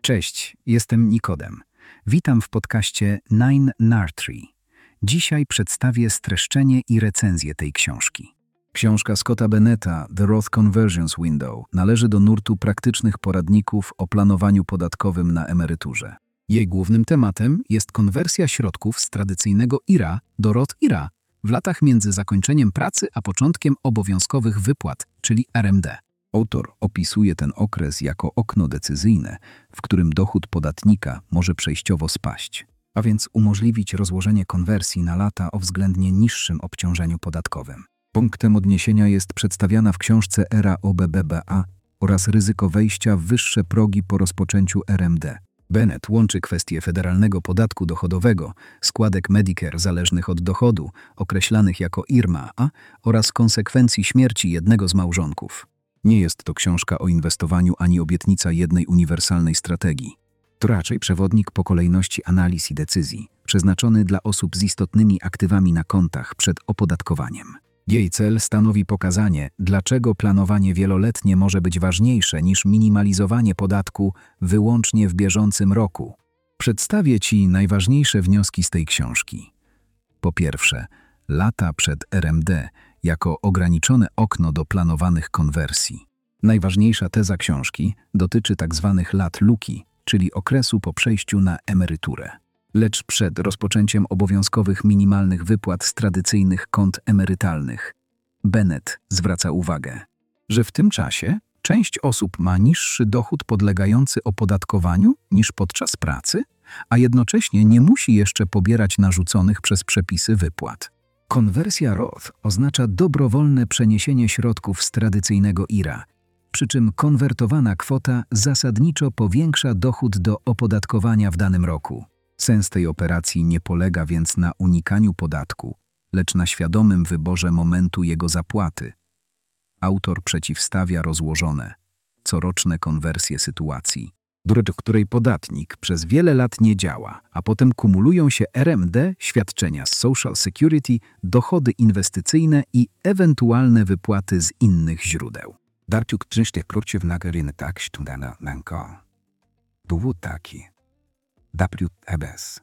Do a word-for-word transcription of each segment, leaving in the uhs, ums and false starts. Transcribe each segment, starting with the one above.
Cześć, jestem Nikodem. Witam w podcaście Nine Nartree. Dzisiaj przedstawię streszczenie i recenzję tej książki. Książka Scotta Bennetta The Roth Conversions Window należy do nurtu praktycznych poradników o planowaniu podatkowym na emeryturze. Jej głównym tematem jest konwersja środków z tradycyjnego I R A do Roth I R A w latach między zakończeniem pracy a początkiem obowiązkowych wypłat, czyli R M D. Autor opisuje ten okres jako okno decyzyjne, w którym dochód podatnika może przejściowo spaść, a więc umożliwić rozłożenie konwersji na lata o względnie niższym obciążeniu podatkowym. Punktem odniesienia jest przedstawiana w książce era O B B B A oraz ryzyko wejścia w wyższe progi po rozpoczęciu R M D. Bennett łączy kwestie federalnego podatku dochodowego, składek Medicare zależnych od dochodu, określanych jako I R M A, oraz konsekwencji śmierci jednego z małżonków. Nie jest to książka o inwestowaniu ani obietnica jednej uniwersalnej strategii. To raczej przewodnik po kolejności analiz i decyzji, przeznaczony dla osób z istotnymi aktywami na kontach przed opodatkowaniem. Jej cel stanowi pokazanie, dlaczego planowanie wieloletnie może być ważniejsze niż minimalizowanie podatku wyłącznie w bieżącym roku. Przedstawię Ci najważniejsze wnioski z tej książki. Po pierwsze, lata przed R M D jako ograniczone okno do planowanych konwersji. Najważniejsza teza książki dotyczy tzw. lat luki, czyli okresu po przejściu na emeryturę. Lecz przed rozpoczęciem obowiązkowych minimalnych wypłat z tradycyjnych kont emerytalnych. Bennett zwraca uwagę, że w tym czasie część osób ma niższy dochód podlegający opodatkowaniu niż podczas pracy, a jednocześnie nie musi jeszcze pobierać narzuconych przez przepisy wypłat. Konwersja Roth oznacza dobrowolne przeniesienie środków z tradycyjnego I R A, przy czym konwertowana kwota zasadniczo powiększa dochód do opodatkowania w danym roku. Sens tej operacji nie polega więc na unikaniu podatku, lecz na świadomym wyborze momentu jego zapłaty. Autor przeciwstawia rozłożone, coroczne konwersje sytuacji, w której podatnik przez wiele lat nie działa, a potem kumulują się R M D, świadczenia z Social Security, dochody inwestycyjne i ewentualne wypłaty z innych źródeł. Daartoe krzysztof krótkie w nageryny tak stundana nanko. Dowód taki. W E B S.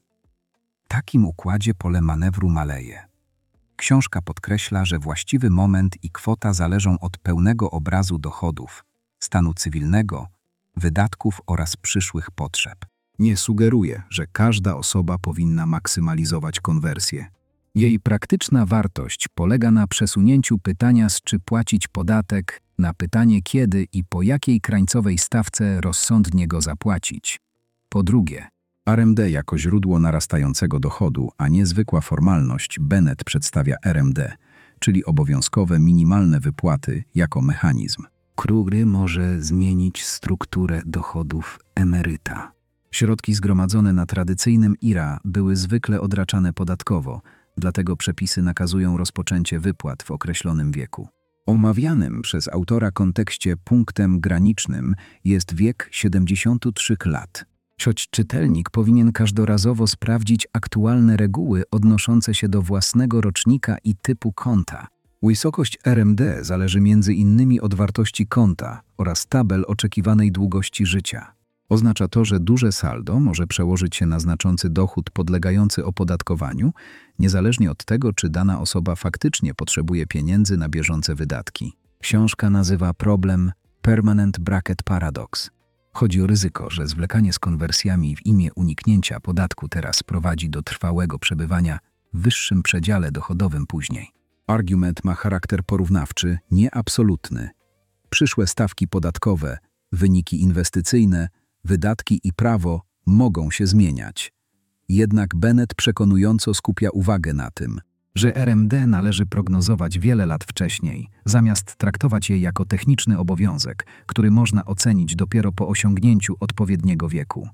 W takim układzie pole manewru maleje. Książka podkreśla, że właściwy moment i kwota zależą od pełnego obrazu dochodów, stanu cywilnego, wydatków oraz przyszłych potrzeb. Nie sugeruje, że każda osoba powinna maksymalizować konwersję. Jej praktyczna wartość polega na przesunięciu pytania z czy płacić podatek na pytanie kiedy i po jakiej krańcowej stawce rozsądnie go zapłacić. Po drugie, R M D jako źródło narastającego dochodu, a nie zwykła formalność. Bennett przedstawia R M D, czyli obowiązkowe minimalne wypłaty, jako mechanizm, który może zmienić strukturę dochodów emeryta. Środki zgromadzone na tradycyjnym I R A były zwykle odraczane podatkowo, dlatego przepisy nakazują rozpoczęcie wypłat w określonym wieku. Omawianym przez autora kontekście punktem granicznym jest wiek siedemdziesiąt trzy lat. Choć czytelnik powinien każdorazowo sprawdzić aktualne reguły odnoszące się do własnego rocznika i typu konta. Wysokość R M D zależy między innymi od wartości konta oraz tabel oczekiwanej długości życia. Oznacza to, że duże saldo może przełożyć się na znaczący dochód podlegający opodatkowaniu, niezależnie od tego, czy dana osoba faktycznie potrzebuje pieniędzy na bieżące wydatki. Książka nazywa problem Permanent Bracket Paradox. Chodzi o ryzyko, że zwlekanie z konwersjami w imię uniknięcia podatku teraz prowadzi do trwałego przebywania w wyższym przedziale dochodowym później. Argument ma charakter porównawczy, nie absolutny. Przyszłe stawki podatkowe, wyniki inwestycyjne, wydatki i prawo mogą się zmieniać. Jednak Bennett przekonująco skupia uwagę na tym, że R M D należy prognozować wiele lat wcześniej, zamiast traktować je jako techniczny obowiązek, który można ocenić dopiero po osiągnięciu odpowiedniego wieku.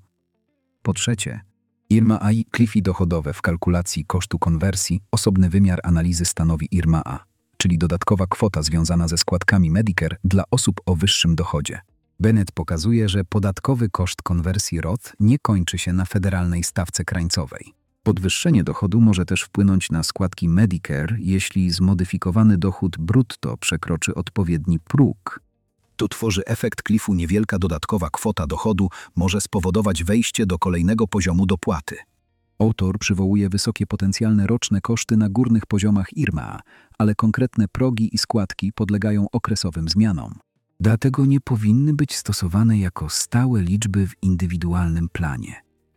Po trzecie, I R M A i klify dochodowe w kalkulacji kosztu konwersji, osobny wymiar analizy stanowi I R M A, czyli dodatkowa kwota związana ze składkami Medicare dla osób o wyższym dochodzie. Bennett pokazuje, że podatkowy koszt konwersji Roth nie kończy się na federalnej stawce krańcowej. Podwyższenie dochodu może też wpłynąć na składki Medicare, jeśli zmodyfikowany dochód brutto przekroczy odpowiedni próg. To tworzy efekt klifu. Niewielka dodatkowa kwota dochodu może spowodować wejście do kolejnego poziomu dopłaty. Autor przywołuje wysokie potencjalne roczne koszty na górnych poziomach I R M A, ale konkretne progi i składki podlegają okresowym zmianom. Dlatego nie powinny być stosowane jako stałe liczby w indywidualnym planie.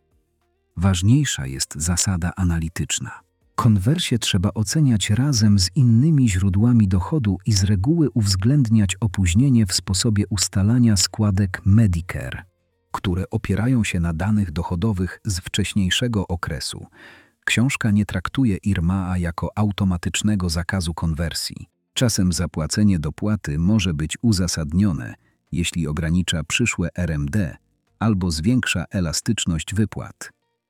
Ważniejsza jest zasada analityczna. Konwersję trzeba oceniać razem z innymi źródłami dochodu i z reguły uwzględniać opóźnienie w sposobie ustalania składek Medicare, które opierają się na danych dochodowych z wcześniejszego okresu. Książka nie traktuje I R M A jako automatycznego zakazu konwersji. Czasem zapłacenie dopłaty może być uzasadnione, jeśli ogranicza przyszłe R M D albo zwiększa elastyczność wypłat.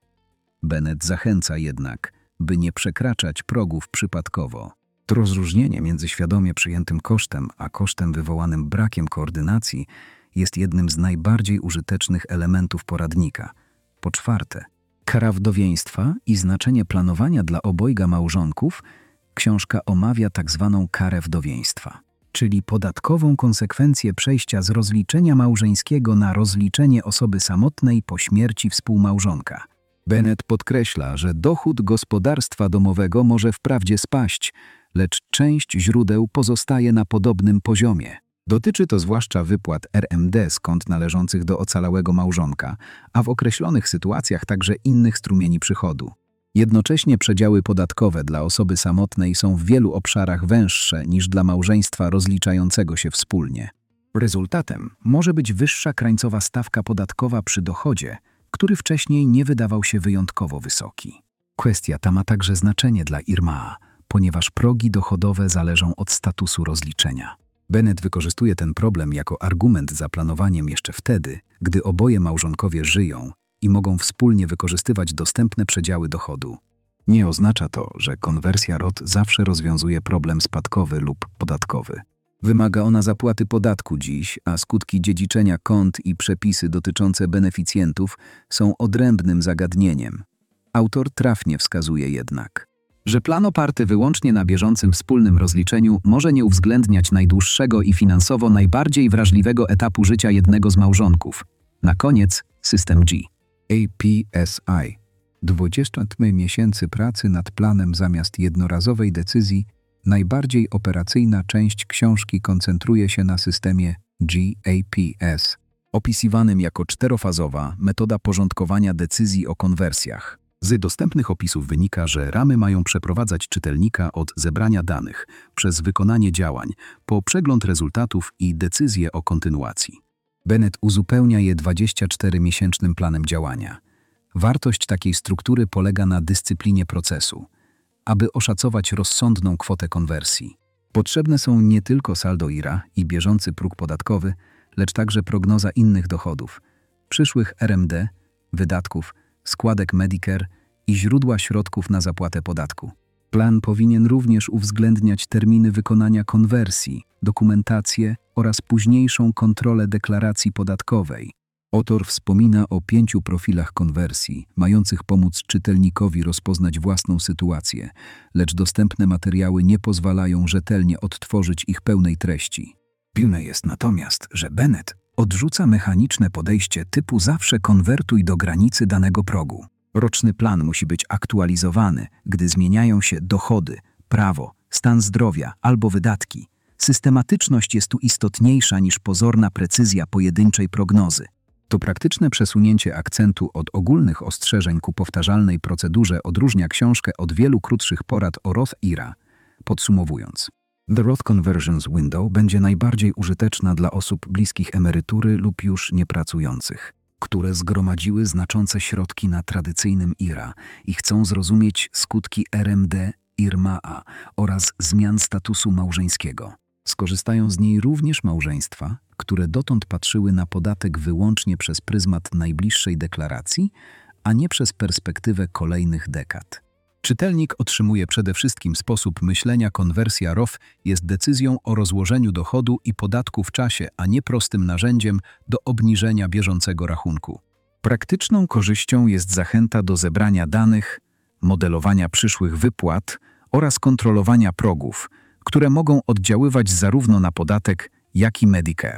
Bennett zachęca jednak, by nie przekraczać progów przypadkowo. To rozróżnienie między świadomie przyjętym kosztem a kosztem wywołanym brakiem koordynacji jest jednym z najbardziej użytecznych elementów poradnika. Po czwarte, kara wdowieństwa i znaczenie planowania dla obojga małżonków. Książka omawia tzw. karę wdowieństwa, czyli podatkową konsekwencję przejścia z rozliczenia małżeńskiego na rozliczenie osoby samotnej po śmierci współmałżonka. Bennett podkreśla, że dochód gospodarstwa domowego może wprawdzie spaść, lecz część źródeł pozostaje na podobnym poziomie. Dotyczy to zwłaszcza wypłat R M D z kont należących do ocalałego małżonka, a w określonych sytuacjach także innych strumieni przychodu. Jednocześnie przedziały podatkowe dla osoby samotnej są w wielu obszarach węższe niż dla małżeństwa rozliczającego się wspólnie. Rezultatem może być wyższa krańcowa stawka podatkowa przy dochodzie, który wcześniej nie wydawał się wyjątkowo wysoki. Kwestia ta ma także znaczenie dla I R M A, ponieważ progi dochodowe zależą od statusu rozliczenia. Bennett wykorzystuje ten problem jako argument za planowaniem jeszcze wtedy, gdy oboje małżonkowie żyją i mogą wspólnie wykorzystywać dostępne przedziały dochodu. Nie oznacza to, że konwersja R O T zawsze rozwiązuje problem spadkowy lub podatkowy. Wymaga ona zapłaty podatku dziś, a skutki dziedziczenia kont i przepisy dotyczące beneficjentów są odrębnym zagadnieniem. Autor trafnie wskazuje jednak, że plan oparty wyłącznie na bieżącym wspólnym rozliczeniu może nie uwzględniać najdłuższego i finansowo najbardziej wrażliwego etapu życia jednego z małżonków. Na koniec system G. A P S I. dwadzieścia miesięcy pracy nad planem zamiast jednorazowej decyzji. Najbardziej operacyjna część książki koncentruje się na systemie G A P S, opisywanym jako czterofazowa metoda porządkowania decyzji o konwersjach. Z dostępnych opisów wynika, że ramy mają przeprowadzać czytelnika od zebrania danych, przez wykonanie działań, po przegląd rezultatów i decyzję o kontynuacji. Bennett uzupełnia je dwudziestoczteromiesięcznym planem działania. Wartość takiej struktury polega na dyscyplinie procesu. Aby oszacować rozsądną kwotę konwersji, potrzebne są nie tylko saldo I R A i bieżący próg podatkowy, lecz także prognoza innych dochodów, przyszłych R M D, wydatków, składek Medicare i źródła środków na zapłatę podatku. Plan powinien również uwzględniać terminy wykonania konwersji, dokumentację oraz późniejszą kontrolę deklaracji podatkowej. Autor wspomina o pięciu profilach konwersji, mających pomóc czytelnikowi rozpoznać własną sytuację, lecz dostępne materiały nie pozwalają rzetelnie odtworzyć ich pełnej treści. Pilne jest natomiast, że Bennett odrzuca mechaniczne podejście typu zawsze konwertuj do granicy danego progu. Roczny plan musi być aktualizowany, gdy zmieniają się dochody, prawo, stan zdrowia albo wydatki. Systematyczność jest tu istotniejsza niż pozorna precyzja pojedynczej prognozy. To praktyczne przesunięcie akcentu od ogólnych ostrzeżeń ku powtarzalnej procedurze odróżnia książkę od wielu krótszych porad o R O T I R A. Podsumowując, The R O T Conversions Window będzie najbardziej użyteczna dla osób bliskich emerytury lub już niepracujących, które zgromadziły znaczące środki na tradycyjnym I R A i chcą zrozumieć skutki R M D, I R M A oraz zmian statusu małżeńskiego. Skorzystają z niej również małżeństwa, które dotąd patrzyły na podatek wyłącznie przez pryzmat najbliższej deklaracji, a nie przez perspektywę kolejnych dekad. Czytelnik otrzymuje przede wszystkim sposób myślenia. Konwersja R O F jest decyzją o rozłożeniu dochodu i podatku w czasie, a nie prostym narzędziem do obniżenia bieżącego rachunku. Praktyczną korzyścią jest zachęta do zebrania danych, modelowania przyszłych wypłat oraz kontrolowania progów, które mogą oddziaływać zarówno na podatek, jak i Medicare.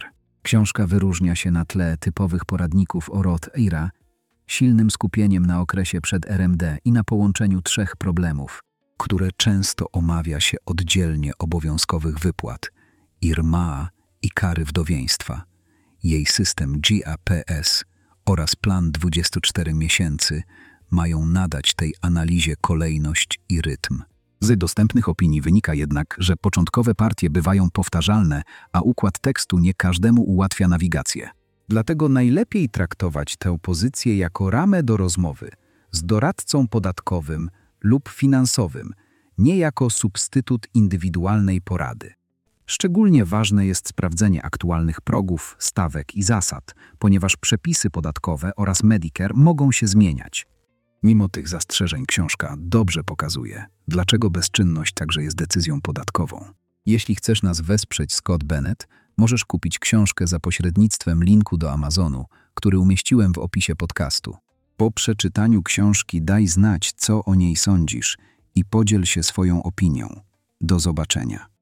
Książka wyróżnia się na tle typowych poradników o Roth Era, silnym skupieniem na okresie przed R M D i na połączeniu trzech problemów, które często omawia się oddzielnie obowiązkowych wypłat, I R M A i kary wdowieństwa. Jej system G A P S oraz plan dwudziestu czterech miesięcy mają nadać tej analizie kolejność i rytm. Z dostępnych opinii wynika jednak, że początkowe partie bywają powtarzalne, a układ tekstu nie każdemu ułatwia nawigację. Dlatego najlepiej traktować tę pozycję jako ramę do rozmowy z doradcą podatkowym lub finansowym, nie jako substytut indywidualnej porady. Szczególnie ważne jest sprawdzenie aktualnych progów, stawek i zasad, ponieważ przepisy podatkowe oraz Medicare mogą się zmieniać. Mimo tych zastrzeżeń książka dobrze pokazuje, dlaczego bezczynność także jest decyzją podatkową. Jeśli chcesz nas wesprzeć, Scott Bennett, możesz kupić książkę za pośrednictwem linku do Amazonu, który umieściłem w opisie podcastu. Po przeczytaniu książki daj znać, co o niej sądzisz i podziel się swoją opinią. Do zobaczenia.